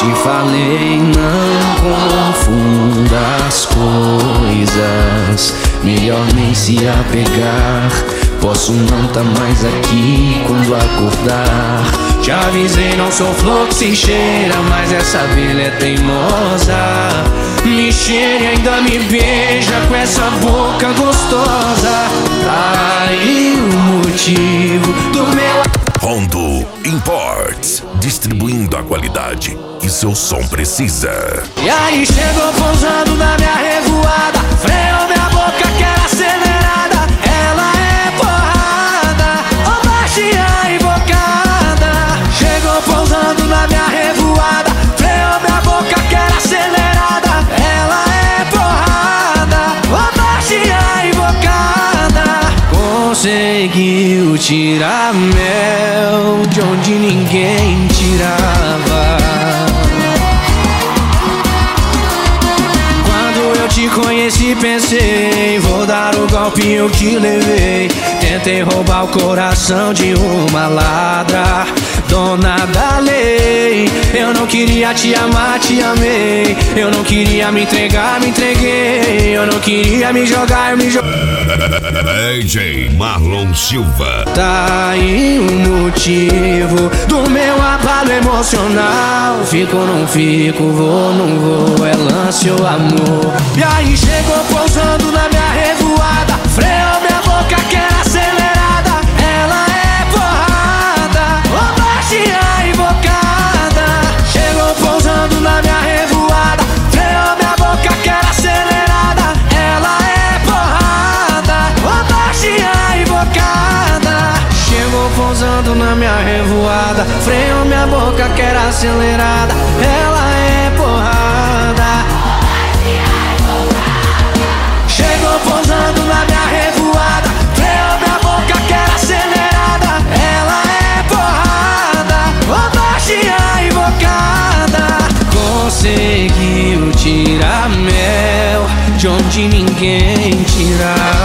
te falei, não confunda as coisas. Melhor nem se apegar. Posso não tá mais aqui quando acordar. Te avisei, não sou flor que se cheira, mas essa abelha é teimosa. Me cheira e ainda me beija com essa boca gostosa. Tá aí o motivo do meu... Rondo Imports, distribuindo a qualidade que seu som precisa. E aí chegou pousando na minha revoada, freou minha boca que era acelerada. Ela é porrada, ô baixinha invocada. Chegou pousando na minha revoada, freou minha boca que era acelerada. Ela é porrada, ô baixinha invocada. Conseguiu tirar mel de onde ninguém tirava. Quando eu te conheci pensei, vou dar o golpe eu que levei. Tentei roubar o coração de uma ladra, dona da lei. Eu não queria te amar, te amei. Eu não queria me entregar, me entreguei. Eu não queria me jogar, me joguei. DJ Marlon Silva. Tá aí o motivo do meu abalo emocional. Fico, não fico, vou, não vou, é lance ou amor. E aí chegou pousando na minha revoada, freou minha boca que era acelerada. Ela é porrada, ô baixinha invocada. Chegou pousando na minha revoada, freou minha boca que era acelerada. Ela é porrada, ô baixinha invocada. Chegou pousando na minha revoada, freou minha boca que era acelerada. Ela é porrada. Chegou pousando na minha revoada, freou minha boca que era acelerada. Ela é porrada, ô baixinha invocada. Conseguiu tirar mel de onde ninguém tirava.